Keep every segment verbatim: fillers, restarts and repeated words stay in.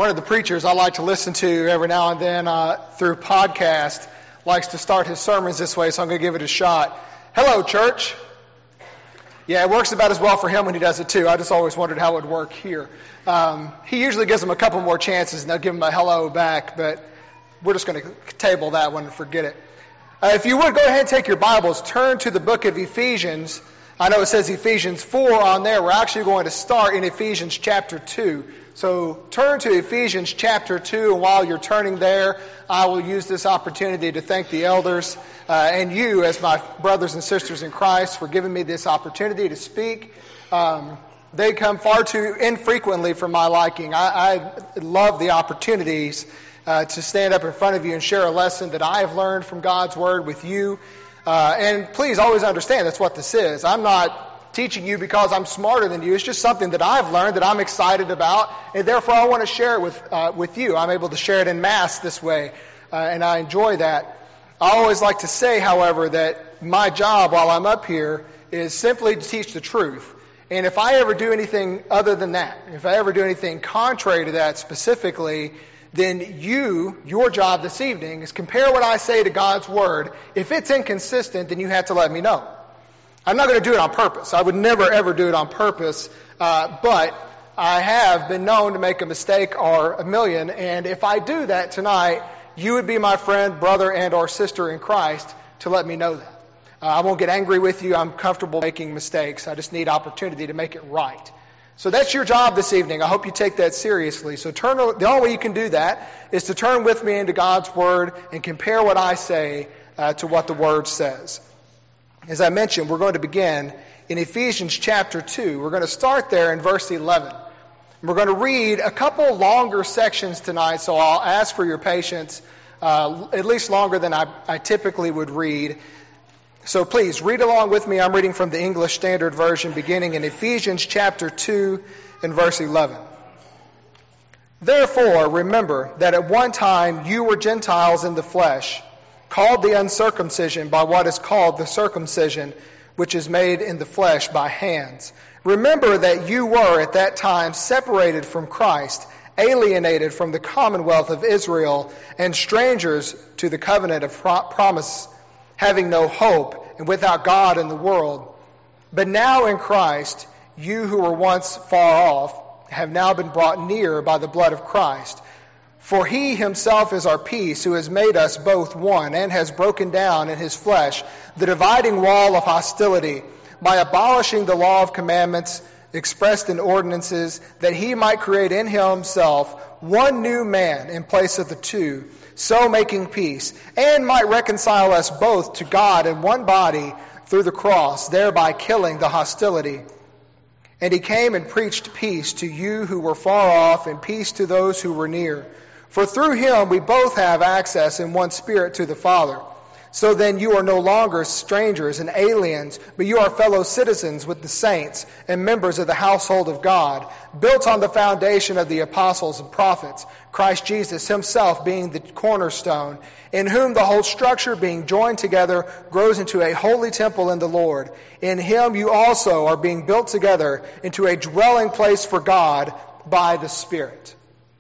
One of the preachers I like to listen to every now and then uh, through podcast likes to start his sermons this way, so I'm going to give it a shot. Hello, church. Yeah, it works about as well for him when he does it too. I just always wondered how it would work here. Um, he usually gives them a couple more chances, and they'll give him a hello back, but we're just going to table that one and forget it. Uh, if you would, go ahead and take your Bibles, turn to the book of Ephesians. I know it says Ephesians four on there. We're actually going to start in Ephesians chapter two. So turn to Ephesians chapter two, and while you're turning there, I will use this opportunity to thank the elders uh, and you as my brothers and sisters in Christ for giving me this opportunity to speak. Um, they come far too infrequently for my liking. I, I love the opportunities uh, to stand up in front of you and share a lesson that I have learned from God's Word with you. Uh, and please always understand that's what this is. I'm not teaching you because I'm smarter than you. It's just something that I've learned that I'm excited about, and therefore I want to share it with uh, with you. I'm able to share it en masse this way, uh, and I enjoy that. I always like to say, however, that my job while I'm up here is simply to teach the truth. And if I ever do anything other than that, if I ever do anything contrary to that specifically, then you, your job this evening is compare what I say to God's Word. If it's inconsistent, then you have to let me know. I'm not going to do it on purpose. I would never, ever do it on purpose. Uh, but I have been known to make a mistake or a million. And if I do that tonight, you would be my friend, brother, and or sister in Christ to let me know that. Uh, I won't get angry with you. I'm comfortable making mistakes. I just need opportunity to make it right. So that's your job this evening. I hope you take that seriously. So turn. The only way you can do that is to turn with me into God's Word and compare what I say uh, to what the Word says. As I mentioned, we're going to begin in Ephesians chapter two. We're going to start there in verse eleven. We're going to read a couple longer sections tonight, so I'll ask for your patience, uh, at least longer than I, I typically would read. So please, read along with me. I'm reading from the English Standard Version, beginning in Ephesians chapter two and verse eleven. Therefore, remember that at one time you were Gentiles in the flesh, called the uncircumcision by what is called the circumcision, which is made in the flesh by hands. Remember that you were at that time separated from Christ, alienated from the commonwealth of Israel, and strangers to the covenant of promise, having no hope and without God in the world. But now in Christ, you who were once far off have now been brought near by the blood of Christ. For he himself is our peace, who has made us both one, and has broken down in his flesh the dividing wall of hostility, by abolishing the law of commandments expressed in ordinances, that he might create in himself one new man in place of the two, so making peace, and might reconcile us both to God in one body through the cross, thereby killing the hostility. And he came and preached peace to you who were far off, and peace to those who were near. For through him we both have access in one Spirit to the Father. So then you are no longer strangers and aliens, but you are fellow citizens with the saints and members of the household of God, built on the foundation of the apostles and prophets, Christ Jesus himself being the cornerstone, in whom the whole structure being joined together grows into a holy temple in the Lord. In him you also are being built together into a dwelling place for God by the Spirit.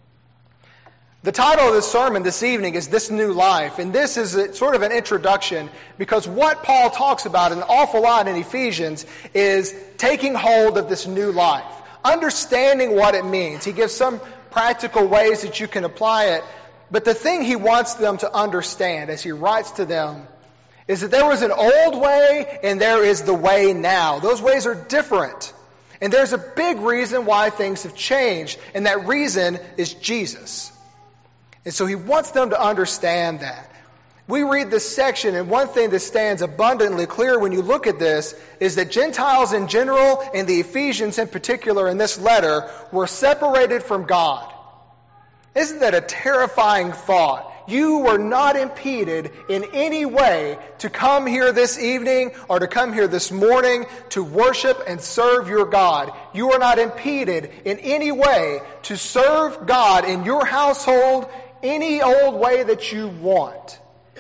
The title of this sermon this evening is This New Life, and this is a, sort of an introduction, because what Paul talks about an awful lot in Ephesians is taking hold of this new life, understanding what it means. He gives some practical ways that you can apply it, but the thing he wants them to understand as he writes to them is that there was an old way and there is the way now. Those ways are different, and there's a big reason why things have changed, and that reason is Jesus. And so he wants them to understand that. We read this section, and one thing that stands abundantly clear when you look at this is that Gentiles in general, and the Ephesians in particular in this letter, were separated from God. Isn't that a terrifying thought? You were not impeded in any way to come here this evening or to come here this morning to worship and serve your God. You are not impeded in any way to serve God in your household any old way that you want.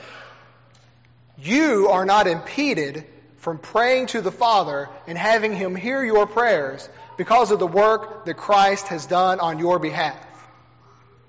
You are not impeded from praying to the Father and having Him hear your prayers because of the work that Christ has done on your behalf.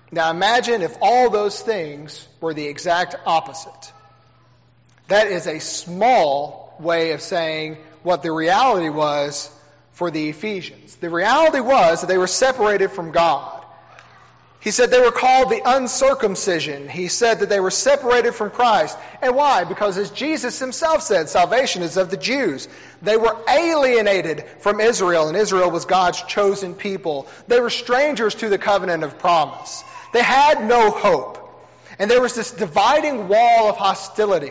Now imagine if all those things were the exact opposite. That is a small way of saying what the reality was for the Ephesians. The reality was that they were separated from God. He said they were called the uncircumcision. He said that they were separated from Christ. And why? Because as Jesus himself said, salvation is of the Jews. They were alienated from Israel, and Israel was God's chosen people. They were strangers to the covenant of promise. They had no hope. And there was this dividing wall of hostility.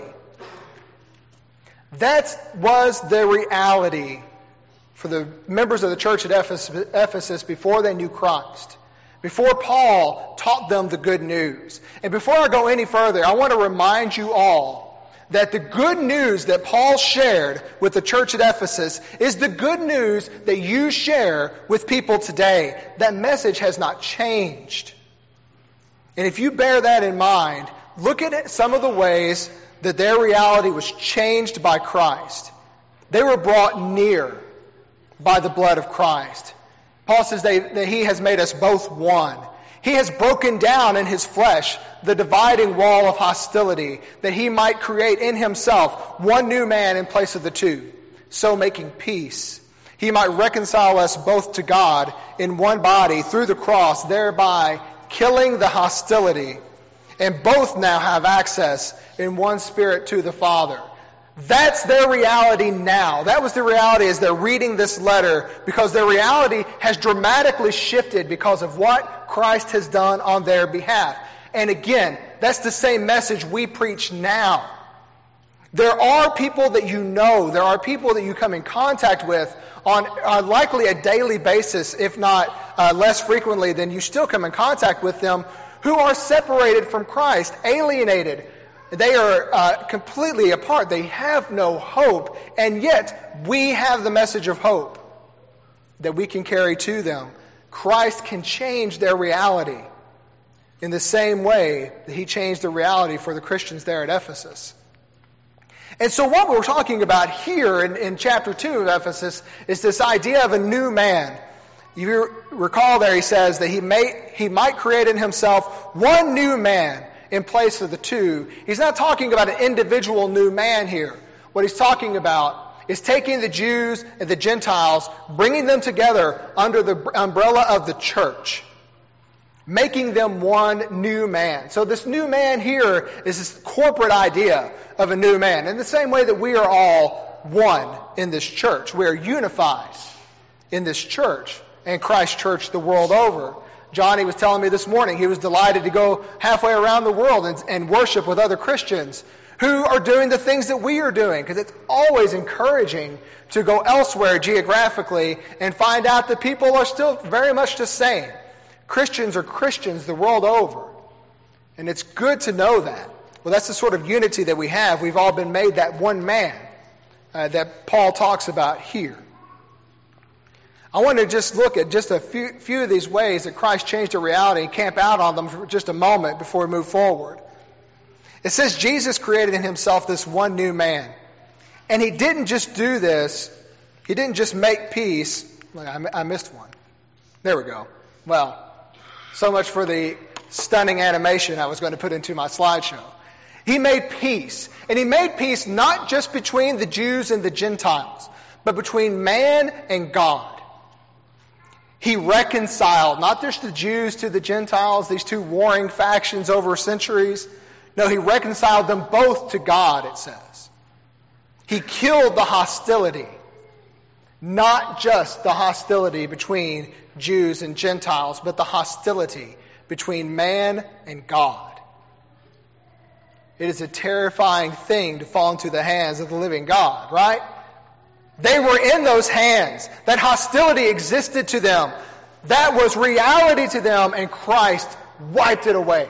That was the reality for the members of the church at Ephesus before they knew Christ. Before Paul taught them the good news. And before I go any further, I want to remind you all that the good news that Paul shared with the church at Ephesus is the good news that you share with people today. That message has not changed. And if you bear that in mind, look at some of the ways that their reality was changed by Christ. They were brought near by the blood of Christ. Paul says they, that he has made us both one. He has broken down in his flesh the dividing wall of hostility, that he might create in himself one new man in place of the two, so making peace. He might reconcile us both to God in one body through the cross, thereby killing the hostility. And both now have access in one spirit to the Father. That's their reality now. That was the reality as they're reading this letter, because their reality has dramatically shifted because of what Christ has done on their behalf. And again, that's the same message we preach now. There are people that you know, there are people that you come in contact with on uh, likely a daily basis, if not uh, less frequently than you still come in contact with them, who are separated from Christ, alienated. They are uh, completely apart. They have no hope. And yet, we have the message of hope that we can carry to them. Christ can change their reality in the same way that he changed the reality for the Christians there at Ephesus. And so what we're talking about here in, in chapter two of Ephesus is this idea of a new man. You recall there he says that he may he might create in himself one new man in place of the two. He's not talking about an individual new man here. What he's talking about is taking the Jews and the Gentiles, bringing them together under the umbrella of the church, making them one new man. So this new man here is this corporate idea of a new man. In the same way that we are all one in this church. We are unified in this church and Christ Church the world over. Johnny was telling me this morning he was delighted to go halfway around the world and, and worship with other Christians who are doing the things that we are doing, because it's always encouraging to go elsewhere geographically and find out that people are still very much the same. Christians are Christians the world over. And it's good to know that. Well, that's the sort of unity that we have. We've all been made that one man uh, that Paul talks about here. I want to just look at just a few, few of these ways that Christ changed the reality and camp out on them for just a moment before we move forward. It says Jesus created in himself this one new man. And he didn't just do this. He didn't just make peace. I missed one. There we go. Well, so much for the stunning animation I was going to put into my slideshow. He made peace. And he made peace not just between the Jews and the Gentiles, but between man and God. He reconciled not just the Jews to the Gentiles, these two warring factions over centuries. No, he reconciled them both to God, it says. He killed the hostility. Not just the hostility between Jews and Gentiles, but the hostility between man and God. It is a terrifying thing to fall into the hands of the living God, right? They were in those hands. That hostility existed to them. That was reality to them, and Christ wiped it away.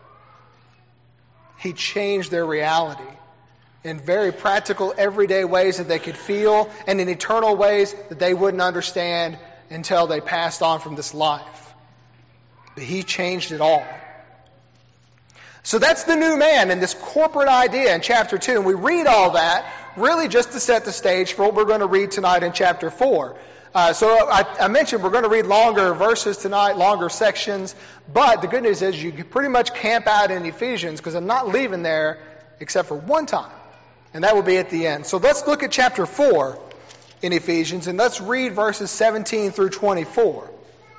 He changed their reality in very practical, everyday ways that they could feel, and in eternal ways that they wouldn't understand until they passed on from this life. But he changed it all. So that's the new man and this corporate idea in chapter two. And we read all that really just to set the stage for what we're going to read tonight in chapter four. Uh, so I, I mentioned we're going to read longer verses tonight, longer sections, but the good news is you can pretty much camp out in Ephesians because I'm not leaving there except for one time, and that will be at the end. So let's look at chapter four in Ephesians, and let's read verses seventeen through twenty-four.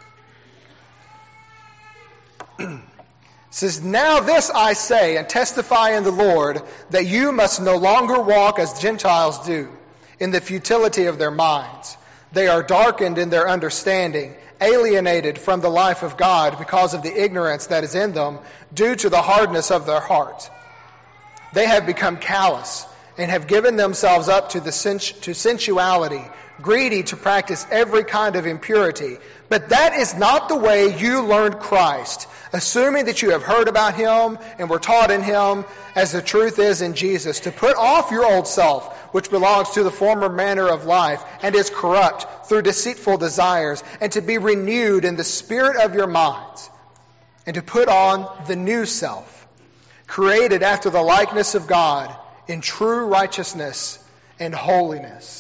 It says, "Now this I say and testify in the Lord, that you must no longer walk as Gentiles do, in the futility of their minds. They are darkened in their understanding, alienated from the life of God because of the ignorance that is in them, due to the hardness of their heart. They have become callous and have given themselves up to the sens- to sensuality, greedy to practice every kind of impurity. But that is not the way you learned Christ, assuming that you have heard about him and were taught in him, as the truth is in Jesus, to put off your old self, which belongs to the former manner of life and is corrupt through deceitful desires, and to be renewed in the spirit of your minds, and to put on the new self, created after the likeness of God, in true righteousness and holiness."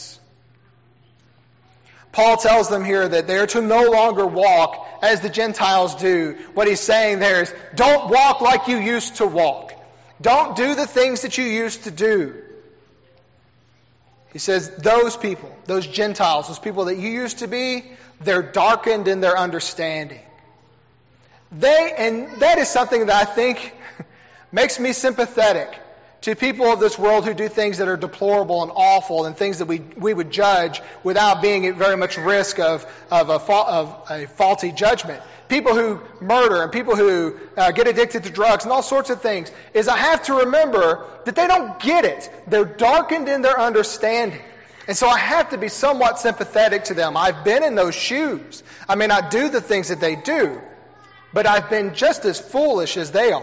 Paul tells them here that they are to no longer walk as the Gentiles do. What he's saying there is, don't walk like you used to walk. Don't do the things that you used to do. He says, those people, those Gentiles, those people that you used to be, they're darkened in their understanding. They, and that is something that I think makes me sympathetic to people of this world who do things that are deplorable and awful and things that we we would judge without being at very much risk of of a, fa- of a faulty judgment. People who murder and people who uh, get addicted to drugs and all sorts of things, is I have to remember that they don't get it. They're darkened in their understanding. And so I have to be somewhat sympathetic to them. I've been in those shoes. I may not do the things that they do, but I've been just as foolish as they are.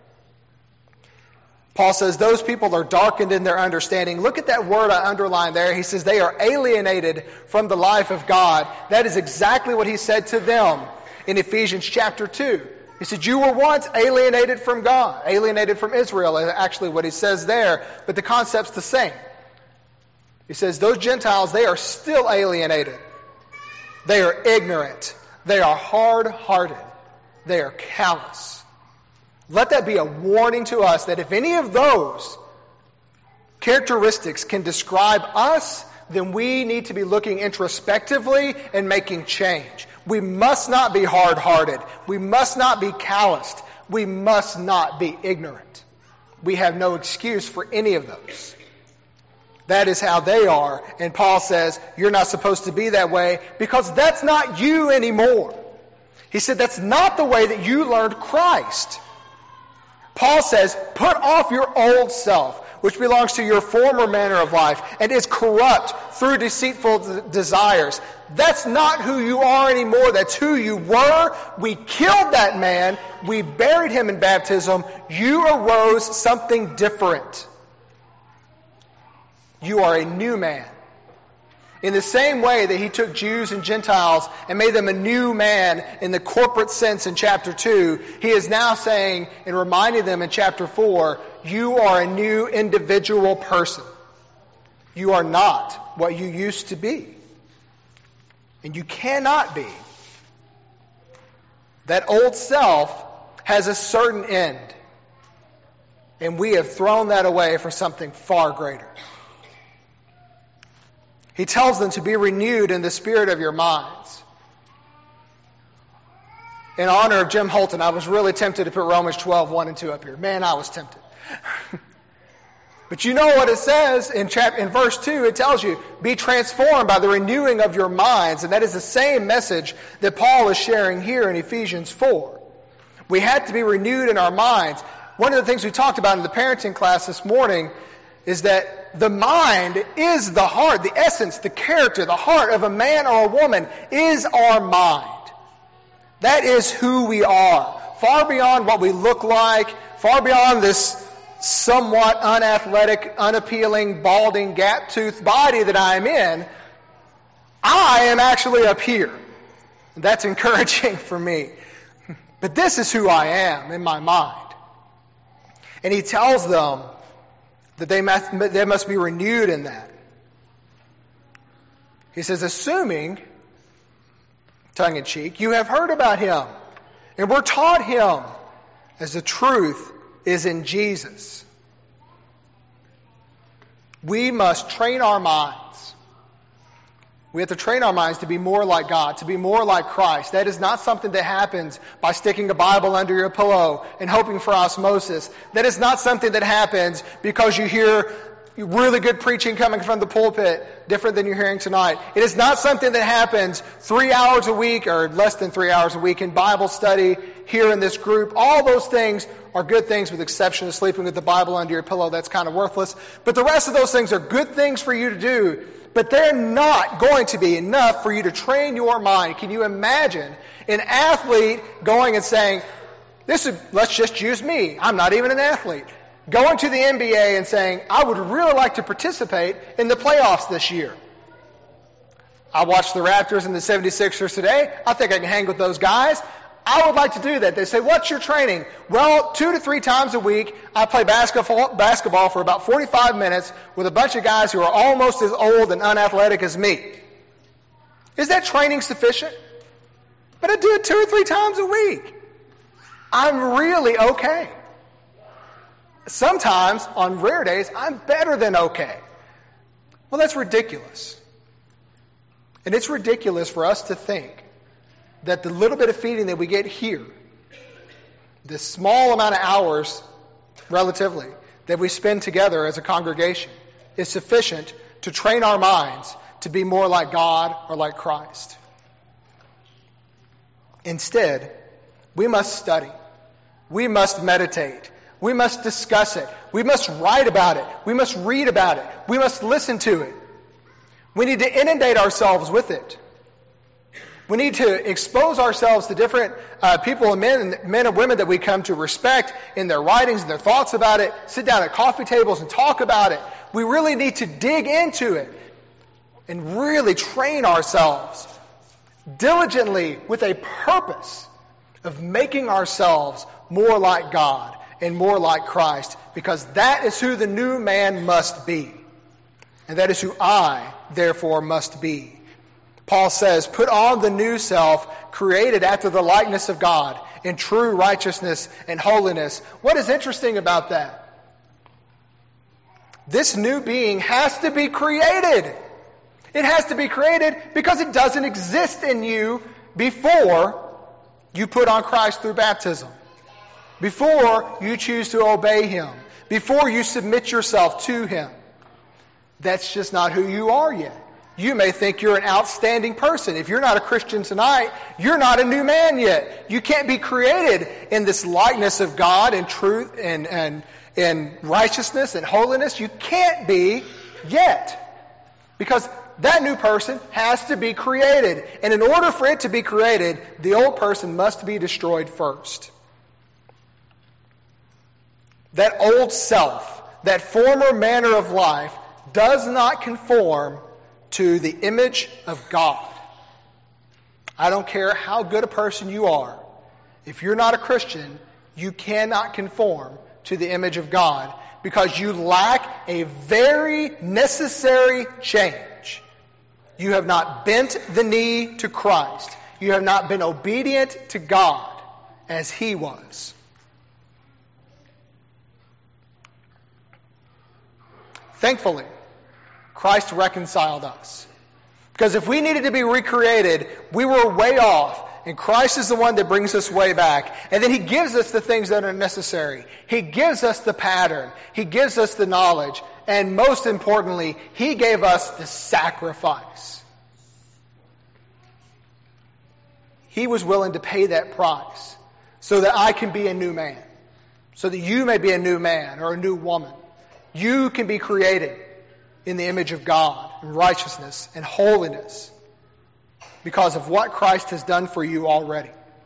Paul says those people are darkened in their understanding. Look at that word I underlined there. He says they are alienated from the life of God. That is exactly what he said to them in Ephesians chapter two. He said, you were once alienated from God, alienated from Israel, is actually what he says there, but the concept's the same. He says those Gentiles, they are still alienated. They are ignorant. They are hard-hearted. They are callous. Let that be a warning to us that if any of those characteristics can describe us, then we need to be looking introspectively and making change. We must not be hard-hearted. We must not be calloused. We must not be ignorant. We have no excuse for any of those. That is how they are. And Paul says, you're not supposed to be that way because that's not you anymore. He said, that's not the way that you learned Christ. Paul says, put off your old self, which belongs to your former manner of life and is corrupt through deceitful d- desires. That's not who you are anymore. That's who you were. We killed that man. We buried him in baptism. You arose something different. You are a new man. In the same way that he took Jews and Gentiles and made them a new man in the corporate sense in chapter two, he is now saying and reminding them in chapter four, you are a new individual person. You are not what you used to be. And you cannot be. That old self has a certain end. And we have thrown that away for something far greater. He tells them to be renewed in the spirit of your minds. In honor of Jim Holton, I was really tempted to put Romans twelve, one and two up here. Man, I was tempted. But you know what it says in chap- in verse two, it tells you, be transformed by the renewing of your minds. And that is the same message that Paul is sharing here in Ephesians four. We had to be renewed in our minds. One of the things we talked about in the parenting class this morning is that the mind is the heart, the essence, the character, the heart of a man or a woman is our mind. That is who we are. Far beyond what we look like, far beyond this somewhat unathletic, unappealing, balding, gap-toothed body that I am in, I am actually up here. That's encouraging for me. But this is who I am in my mind. And he tells them that they must, they must be renewed in that. He says, assuming tongue in cheek. You have heard about him, and were taught him, as the truth is in Jesus. We must train our minds. We have to train our minds to be more like God, to be more like Christ. That is not something that happens by sticking a Bible under your pillow and hoping for osmosis. That is not something that happens because you hear really good preaching coming from the pulpit, different than you're hearing tonight. It is not something that happens three hours a week or less than three hours a week in Bible study here in this group. All those things are good things with the exception of sleeping with the Bible under your pillow. That's kind of worthless. But the rest of those things are good things for you to do. But they're not going to be enough for you to train your mind. Can you imagine an athlete going and saying, "This is, let's just use me. I'm not even an athlete." Going to the N B A and saying, "I would really like to participate in the playoffs this year. I watched the Raptors and the seventy-sixers today. I think I can hang with those guys. I would like to do that." They say, "What's your training?" "Well, two to three times a week, I play basketball, basketball for about forty-five minutes with a bunch of guys who are almost as old and unathletic as me." Is that training sufficient? But I do it two or three times a week. I'm really okay. Sometimes, on rare days, I'm better than okay. Well, that's ridiculous. And it's ridiculous for us to think that the little bit of feeding that we get here, the small amount of hours, relatively, that we spend together as a congregation, is sufficient to train our minds to be more like God or like Christ. Instead, we must study. We must meditate. We must discuss it. We must write about it. We must read about it. We must listen to it. We need to inundate ourselves with it. We need to expose ourselves to different uh, people and men, men and women that we come to respect in their writings and their thoughts about it, sit down at coffee tables and talk about it. We really need to dig into it and really train ourselves diligently with a purpose of making ourselves more like God and more like Christ, because that is who the new man must be. And that is who I, therefore, must be. Paul says, "Put on the new self, created after the likeness of God, in true righteousness and holiness." What is interesting about that? This new being has to be created. It has to be created because it doesn't exist in you before you put on Christ through baptism. Before you choose to obey Him. Before you submit yourself to Him. That's just not who you are yet. You may think you're an outstanding person. If you're not a Christian tonight, you're not a new man yet. You can't be created in this likeness of God and truth and, and, and righteousness and holiness. You can't be yet. Because that new person has to be created. And in order for it to be created, the old person must be destroyed first. That old self, that former manner of life, does not conform to the image of God. I don't care how good a person you are. If you're not a Christian, you cannot conform to the image of God because you lack a very necessary change. You have not bent the knee to Christ. You have not been obedient to God as He was. Thankfully, Christ reconciled us. Because if we needed to be recreated, we were way off. And Christ is the one that brings us way back. And then He gives us the things that are necessary. He gives us the pattern. He gives us the knowledge. And most importantly, He gave us the sacrifice. He was willing to pay that price so that I can be a new man. So that you may be a new man or a new woman. You can be created in the image of God, in righteousness and holiness, because of what Christ has done for you already.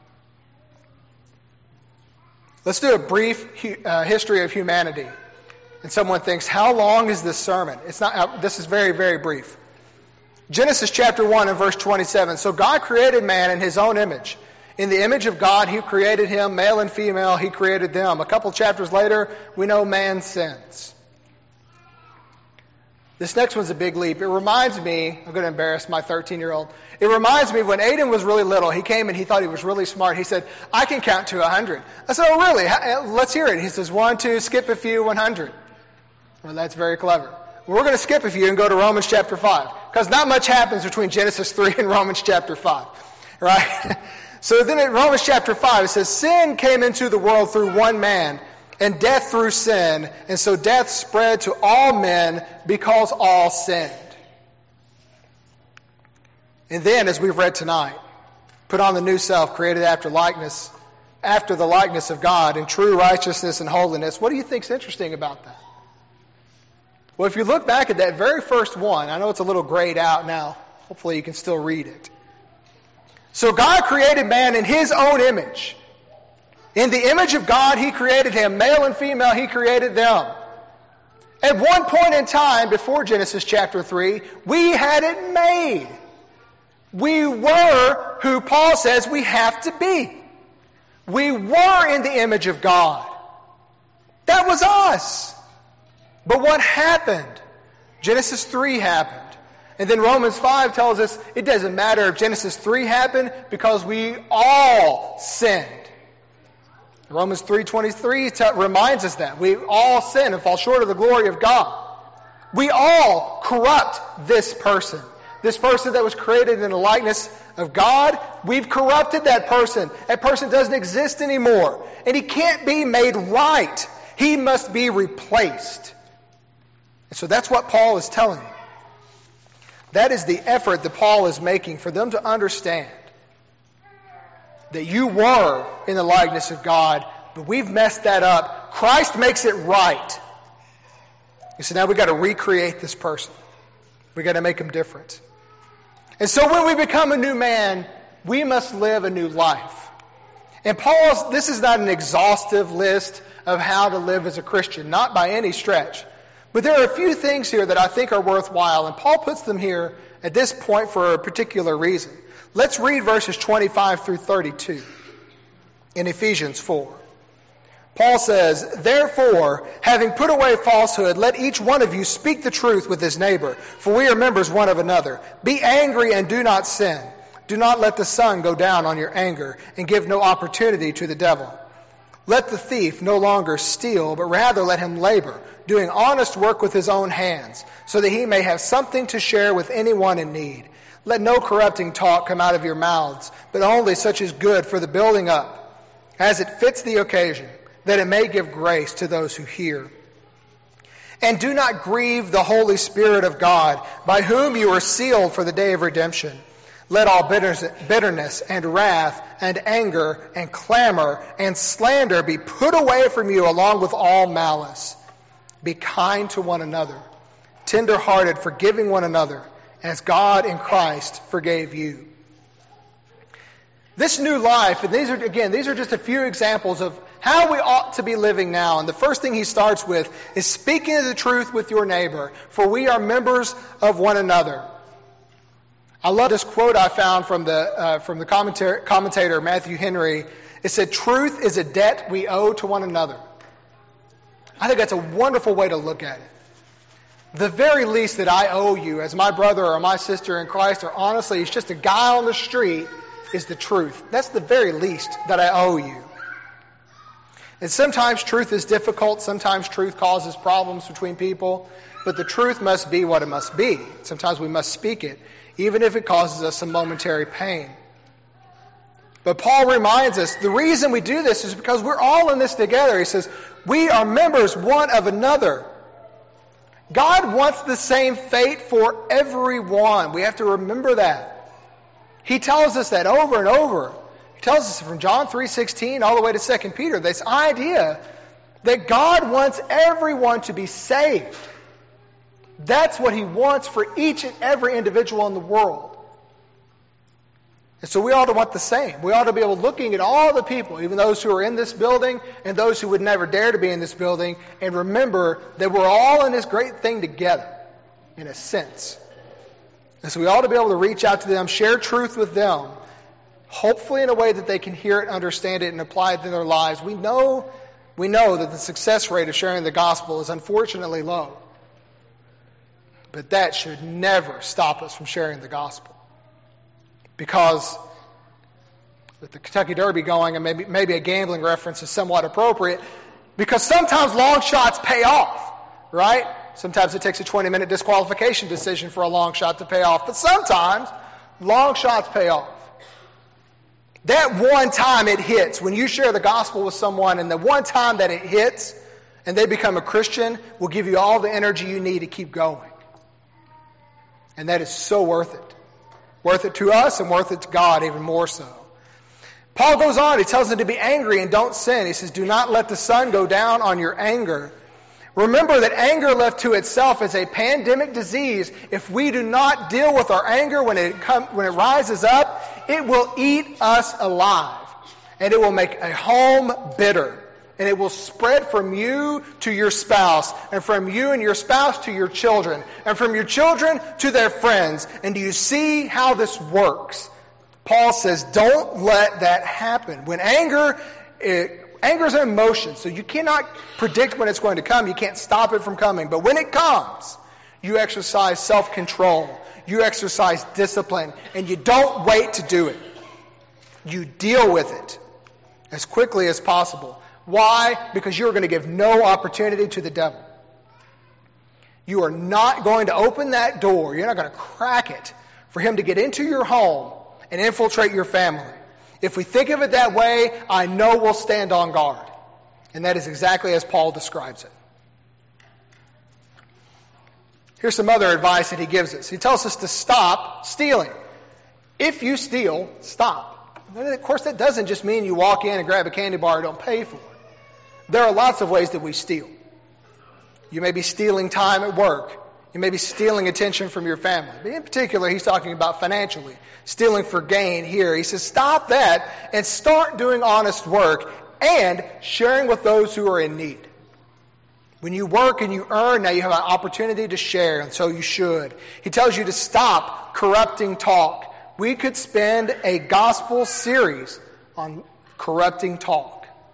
Let's do a brief uh, history of humanity. And someone thinks, how long is this sermon? It's not. Uh, this is very, very brief. Genesis chapter one and verse twenty-seven. So God created man in His own image. In the image of God, He created him, male and female, He created them. A couple chapters later, we know man sins. This next one's a big leap. It reminds me, I'm going to embarrass my thirteen-year-old. It reminds me when Aiden was really little, he came and he thought he was really smart. He said, I can count to one hundred. I said, oh, really? Let's hear it. He says, one, two, skip a few, one hundred. Well, that's very clever. Well, we're going to skip a few and go to Romans chapter five, because not much happens between Genesis three and Romans chapter five, right? So then in Romans chapter five, it says, sin came into the world through one man, and death through sin, and so death spread to all men because all sinned. And then, as we've read tonight, put on the new self, created after likeness, after the likeness of God, in true righteousness and holiness. What do you think is interesting about that? Well, if you look back at that very first one, I know it's a little grayed out now. Hopefully you can still read it. So God created man in His own image. In the image of God, He created him. Male and female, He created them. At one point in time, before Genesis chapter three, we had it made. We were who Paul says we have to be. We were in the image of God. That was us. But what happened? Genesis three happened. And then Romans five tells us it doesn't matter if Genesis three happened because we all sinned. Romans three twenty-three t- reminds us that. We all sin and fall short of the glory of God. We all corrupt this person. This person that was created in the likeness of God, we've corrupted that person. That person doesn't exist anymore. And he can't be made right. He must be replaced. And so that's what Paul is telling you. That is the effort that Paul is making for them to understand that you were in the likeness of God, but we've messed that up. Christ makes it right. You see, now we've got to recreate this person. We've got to make him different. And so when we become a new man, we must live a new life. And Paul's, this is not an exhaustive list of how to live as a Christian, not by any stretch. But there are a few things here that I think are worthwhile, and Paul puts them here at this point for a particular reason. Let's read verses twenty-five through thirty-two in Ephesians four. Paul says, therefore, having put away falsehood, let each one of you speak the truth with his neighbor, for we are members one of another. Be angry and do not sin. Do not let the sun go down on your anger, and give no opportunity to the devil. Let the thief no longer steal, but rather let him labor, doing honest work with his own hands, so that he may have something to share with anyone in need. Let no corrupting talk come out of your mouths, but only such as good for the building up, as it fits the occasion, that it may give grace to those who hear. And do not grieve the Holy Spirit of God, by whom you are sealed for the day of redemption. Let all bitterness and wrath and anger and clamor and slander be put away from you, along with all malice. Be kind to one another, tender-hearted, forgiving one another, as God in Christ forgave you. This new life, and these are, again, these are just a few examples of how we ought to be living now. And the first thing he starts with is speaking the truth with your neighbor, for we are members of one another. I love this quote I found from the uh, from the commentator, commentator Matthew Henry. It said, truth is a debt we owe to one another. I think that's a wonderful way to look at it. The very least that I owe you as my brother or my sister in Christ, or honestly, it's just a guy on the street, is the truth. That's the very least that I owe you. And sometimes truth is difficult. Sometimes truth causes problems between people. But the truth must be what it must be. Sometimes we must speak it, even if it causes us some momentary pain. But Paul reminds us the reason we do this is because we're all in this together. He says, we are members one of another. God wants the same fate for everyone. We have to remember that. He tells us that over and over. He tells us from John three sixteen all the way to Second Peter, this idea that God wants everyone to be saved. That's what He wants for each and every individual in the world. And so we ought to want the same. We ought to be able, looking at all the people, even those who are in this building and those who would never dare to be in this building, and remember that we're all in this great thing together, in a sense. And so we ought to be able to reach out to them, share truth with them, hopefully in a way that they can hear it, understand it, and apply it to their lives. We know, we know that the success rate of sharing the gospel is unfortunately low. But that should never stop us from sharing the gospel. Because with the Kentucky Derby going, and maybe, maybe a gambling reference is somewhat appropriate, because sometimes long shots pay off, right? Sometimes it takes a twenty-minute disqualification decision for a long shot to pay off. But sometimes long shots pay off. That one time it hits, when you share the gospel with someone, and the one time that it hits and they become a Christian will give you all the energy you need to keep going. And that is so worth it. Worth it to us and worth it to God even more so. Paul goes on, he tells them to be angry and don't sin. He says, do not let the sun go down on your anger. Remember that anger left to itself is a pandemic disease. If we do not deal with our anger when it come, when it rises up, it will eat us alive. And it will make a home bitter. And it will spread from you to your spouse, and from you and your spouse to your children, and from your children to their friends. And do you see how this works? Paul says, don't let that happen. When anger, it, anger is an emotion, so you cannot predict when it's going to come. You can't stop it from coming. But when it comes, you exercise self-control. You exercise discipline, and you don't wait to do it. You deal with it as quickly as possible. Why? Because you're going to give no opportunity to the devil. You are not going to open that door. You're not going to crack it for him to get into your home and infiltrate your family. If we think of it that way, I know we'll stand on guard. And that is exactly as Paul describes it. Here's some other advice that he gives us. He tells us to stop stealing. If you steal, stop. Of course, that doesn't just mean you walk in and grab a candy bar and don't pay for it. There are lots of ways that we steal. You may be stealing time at work. You may be stealing attention from your family. But in particular, he's talking about financially. Stealing for gain here. He says, stop that and start doing honest work and sharing with those who are in need. When you work and you earn, now you have an opportunity to share, and so you should. He tells you to stop corrupting talk. We could spend a gospel series on corrupting talk.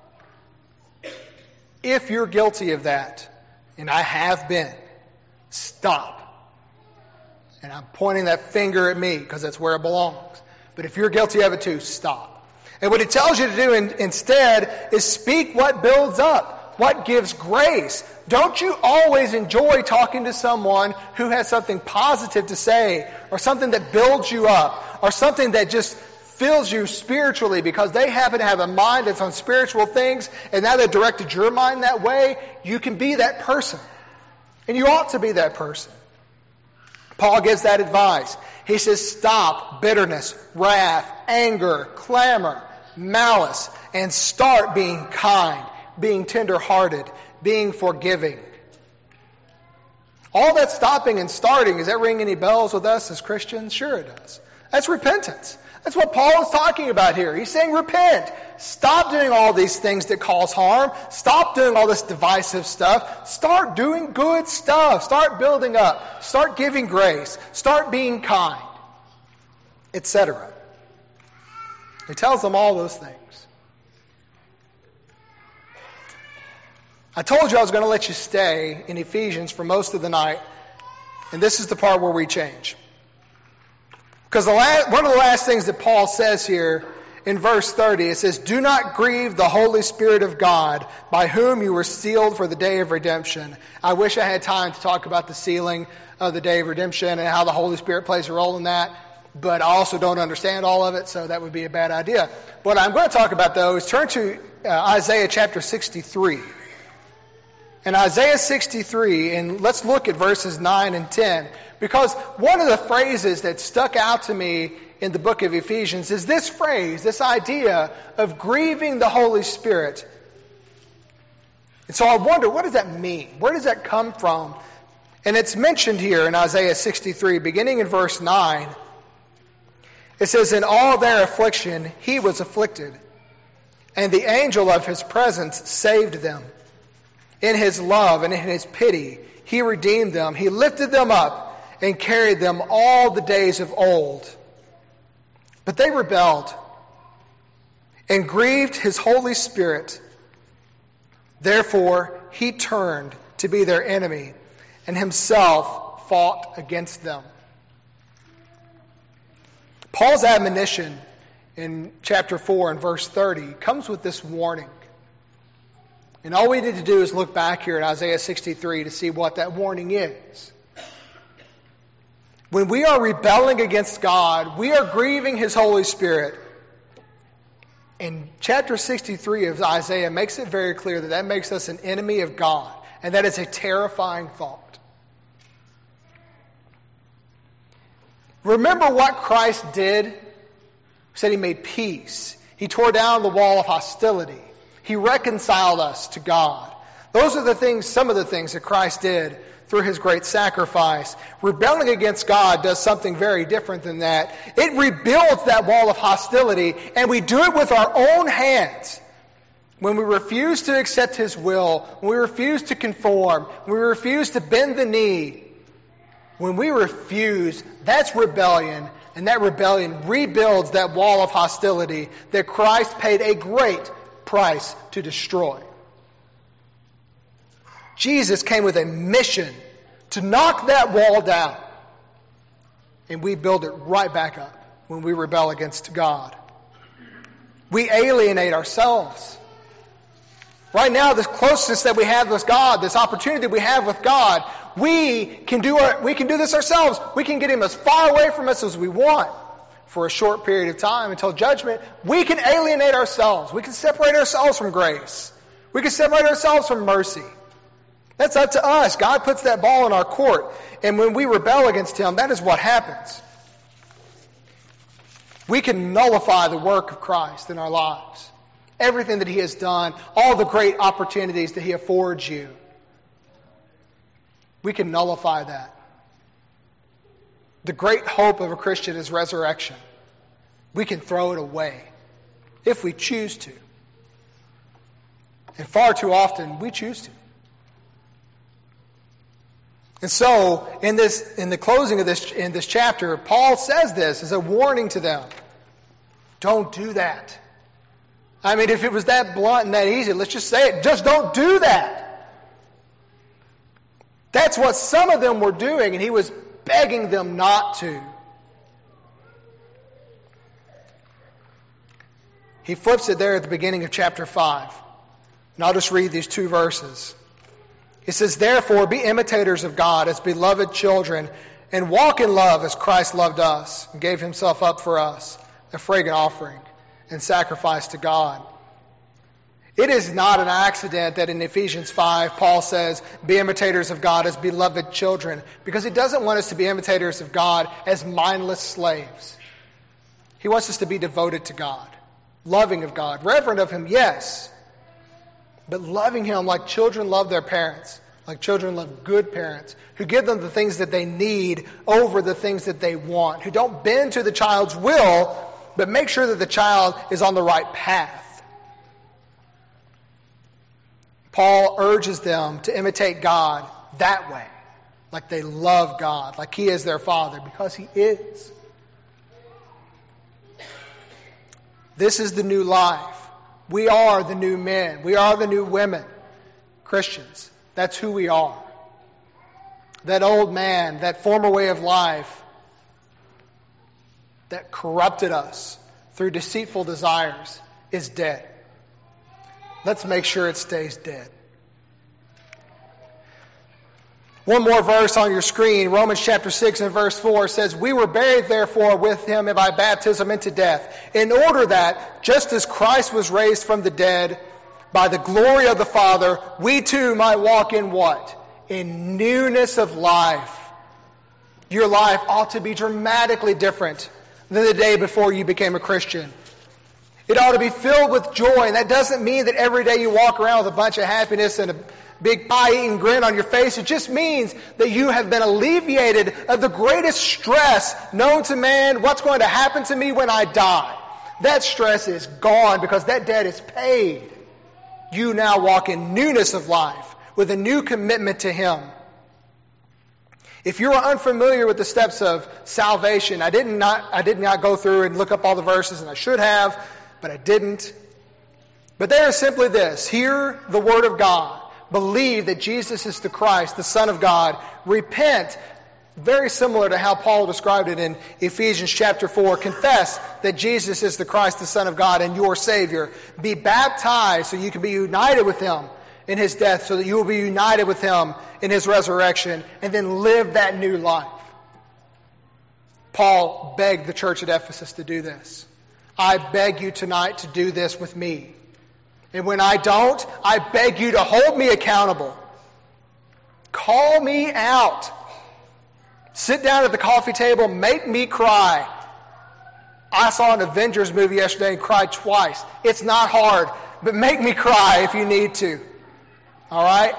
If you're guilty of that, and I have been, stop. And I'm pointing that finger at me because that's where it belongs. But if you're guilty of it too, stop. And what he tells you to do in, instead is speak what builds up, what gives grace. Don't you always enjoy talking to someone who has something positive to say, or something that builds you up, or something that just fills you spiritually because they happen to have a mind that's on spiritual things, and now they've directed your mind that way? You can be that person. And you ought to be that person. Paul gives that advice. He says, stop bitterness, wrath, anger, clamor, malice, and start being kind, being tender-hearted, being forgiving. All that stopping and starting, does that ring any bells with us as Christians? Sure it does. That's repentance. That's what Paul is talking about here. He's saying repent. Stop doing all these things that cause harm. Stop doing all this divisive stuff. Start doing good stuff. Start building up. Start giving grace. Start being kind, et cetera. He tells them all those things. I told you I was going to let you stay in Ephesians for most of the night, and this is the part where we change. Because the last, one of the last things that Paul says here in verse thirty, it says, do not grieve the Holy Spirit of God, by whom you were sealed for the day of redemption. I wish I had time to talk about the sealing of the day of redemption and how the Holy Spirit plays a role in that, but I also don't understand all of it, so that would be a bad idea. What I'm going to talk about, though, is turn to uh, Isaiah chapter sixty-three. In Isaiah sixty-three, and let's look at verses nine and ten, because one of the phrases that stuck out to me in the book of Ephesians is this phrase, this idea of grieving the Holy Spirit. And so I wonder, what does that mean? Where does that come from? And it's mentioned here in Isaiah sixty-three, beginning in verse nine. It says, in all their affliction he was afflicted, and the angel of his presence saved them. In his love and in his pity, he redeemed them. He lifted them up and carried them all the days of old. But they rebelled and grieved his Holy Spirit. Therefore, he turned to be their enemy and himself fought against them. Paul's admonition in chapter four and verse thirty comes with this warning. And all we need to do is look back here at Isaiah sixty-three to see what that warning is. When we are rebelling against God, we are grieving His Holy Spirit. And chapter sixty-three of Isaiah makes it very clear that that makes us an enemy of God. And that is a terrifying thought. Remember what Christ did? He said He made peace. He tore down the wall of hostility. He reconciled us to God. Those are the things, some of the things that Christ did through His great sacrifice. Rebelling against God does something very different than that. It rebuilds that wall of hostility, and we do it with our own hands. When we refuse to accept His will, when we refuse to conform, when we refuse to bend the knee, when we refuse, that's rebellion, and that rebellion rebuilds that wall of hostility that Christ paid a great price to destroy. Jesus came with a mission to knock that wall down, and we build it right back up when we rebel against God. We alienate ourselves. Right now, this closeness that we have with God, this opportunity that we have with God, we can do our, we can do this ourselves. We can get Him as far away from us as we want for a short period of time until judgment. We can alienate ourselves. We can separate ourselves from grace. We can separate ourselves from mercy. That's up to us. God puts that ball in our court. And when we rebel against Him, that is what happens. We can nullify the work of Christ in our lives. Everything that He has done, all the great opportunities that He affords you. We can nullify that. The great hope of a Christian is resurrection. We can throw it away if we choose to. And far too often, we choose to. And so, in this, in the closing of this, in this chapter, Paul says this as a warning to them. Don't do that. I mean, if it was that blunt and that easy, let's just say it. Just don't do that. That's what some of them were doing, and he was begging them not to. He flips it there at the beginning of chapter five. And I'll just read these two verses. He says, "Therefore, be imitators of God as beloved children, and walk in love as Christ loved us and gave Himself up for us, a fragrant offering and sacrifice to God." It is not an accident that in Ephesians five, Paul says, be imitators of God as beloved children, because he doesn't want us to be imitators of God as mindless slaves. He wants us to be devoted to God, loving of God, reverent of Him, yes, but loving Him like children love their parents, like children love good parents, who give them the things that they need over the things that they want, who don't bend to the child's will, but make sure that the child is on the right path. Paul urges them to imitate God that way, like they love God, like He is their Father, because He is. This is the new life. We are the new men. We are the new women. Christians. That's who we are. That old man, that former way of life that corrupted us through deceitful desires is dead. Let's make sure it stays dead. One more verse on your screen. Romans chapter six and verse four says, "We were buried therefore with Him by baptism into death, in order that, just as Christ was raised from the dead by the glory of the Father, we too might walk in what? In newness of life." Your life ought to be dramatically different than the day before you became a Christian. It ought to be filled with joy, and that doesn't mean that every day you walk around with a bunch of happiness and a big pie-eating grin on your face. It just means that you have been alleviated of the greatest stress known to man. What's going to happen to me when I die? That stress is gone because that debt is paid. You now walk in newness of life with a new commitment to Him. If you are unfamiliar with the steps of salvation, I did not, I did not go through and look up all the verses, and I should have, but I didn't. But they are simply this. Hear the Word of God. Believe that Jesus is the Christ, the Son of God. Repent Very similar to how Paul described it in Ephesians chapter four. Confess that Jesus is the Christ, the Son of God, and your Savior. Be baptized so you can be united with Him in His death, so that you will be united with Him in His resurrection, and then live that new life. Paul begged the church at Ephesus to do this. I beg you tonight to do this with me. And when I don't, I beg you to hold me accountable. Call me out. Sit down at the coffee table, make me cry. I saw an Avengers movie yesterday and cried twice. It's not hard, but make me cry if you need to. All right?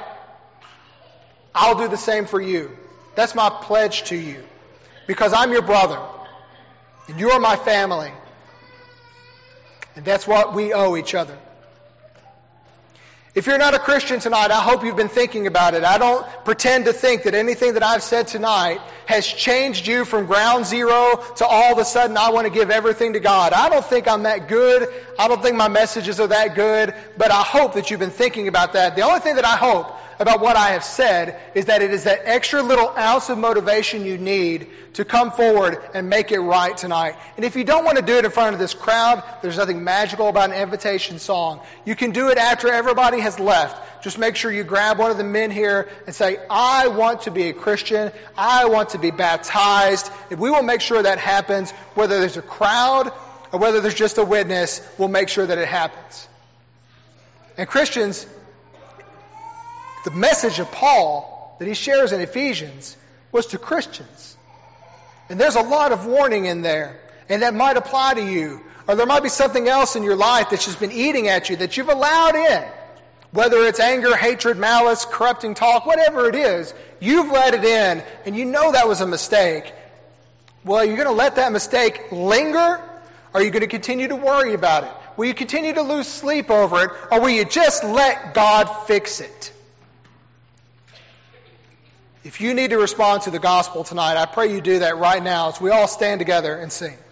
I'll do the same for you. That's my pledge to you. Because I'm your brother. And you are my family. And that's what we owe each other. If you're not a Christian tonight, I hope you've been thinking about it. I don't pretend to think that anything that I've said tonight has changed you from ground zero to all of a sudden I want to give everything to God. I don't think I'm that good. I don't think my messages are that good. But I hope that you've been thinking about that. The only thing that I hope about what I have said is that it is that extra little ounce of motivation you need to come forward and make it right tonight. And if you don't want to do it in front of this crowd, there's nothing magical about an invitation song. You can do it after everybody has left. Just make sure you grab one of the men here and say, I want to be a Christian. I want to be baptized. And we will make sure that happens. Whether there's a crowd or whether there's just a witness, we'll make sure that it happens. And Christians, the message of Paul that he shares in Ephesians was to Christians. And there's a lot of warning in there. And that might apply to you. Or there might be something else in your life that's just been eating at you that you've allowed in. Whether it's anger, hatred, malice, corrupting talk, whatever it is, you've let it in and you know that was a mistake. Well, you're going to let that mistake linger? Or are you going to continue to worry about it? Will you continue to lose sleep over it? Or will you just let God fix it? If you need to respond to the gospel tonight, I pray you do that right now as we all stand together and sing.